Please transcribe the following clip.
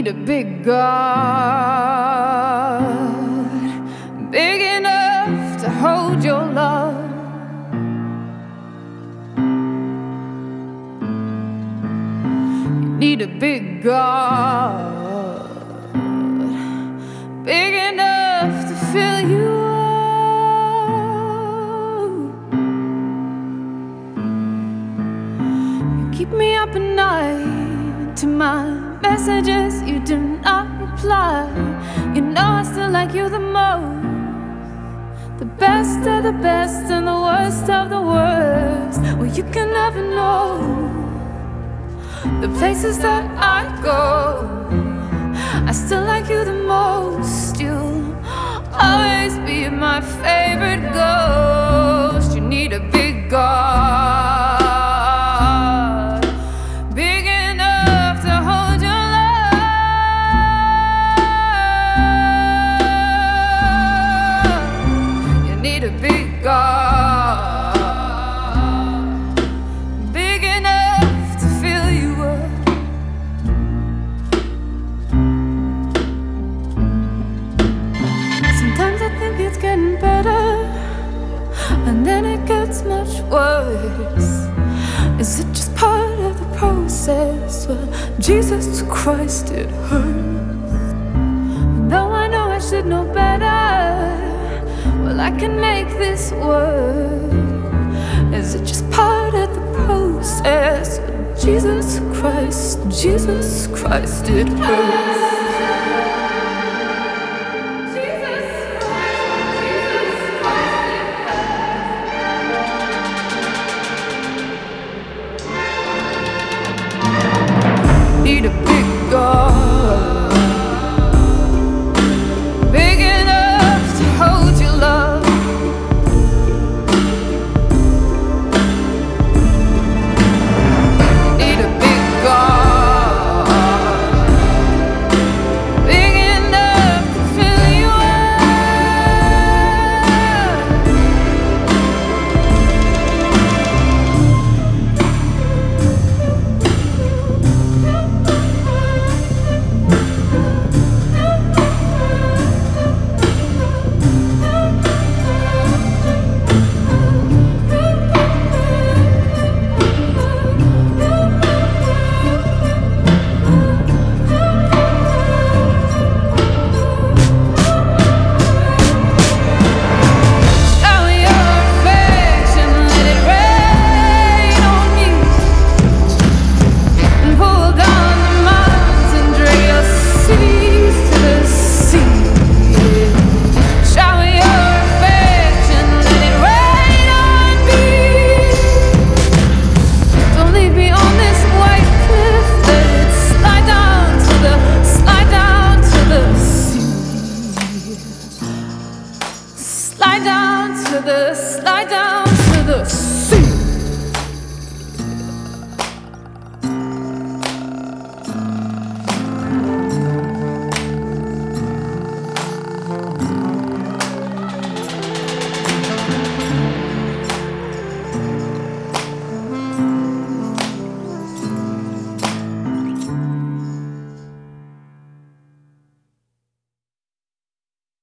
need a big God, big enough to hold your love. You need a big God, big enough to fill you up. You keep me up at night to my messages, you do not reply. You know I still like you the most, the best of the best and the worst of the worst. Well, you can never know the places that I go. I still like you the most. You'll always be my favorite ghost. You need a big God, big enough to hold your love. You need a big God, big enough to fill you up. Sometimes I think it's getting better, and then it gets much worse. Is it just part of the process? Well, Jesus Christ, it hurts. Though I know I should know better, well, I can make this work. Is it just part of the process? Well, Jesus Christ, it hurts. Need a big God, big enough to hold your love. Need a big God, big enough to fill you slide down.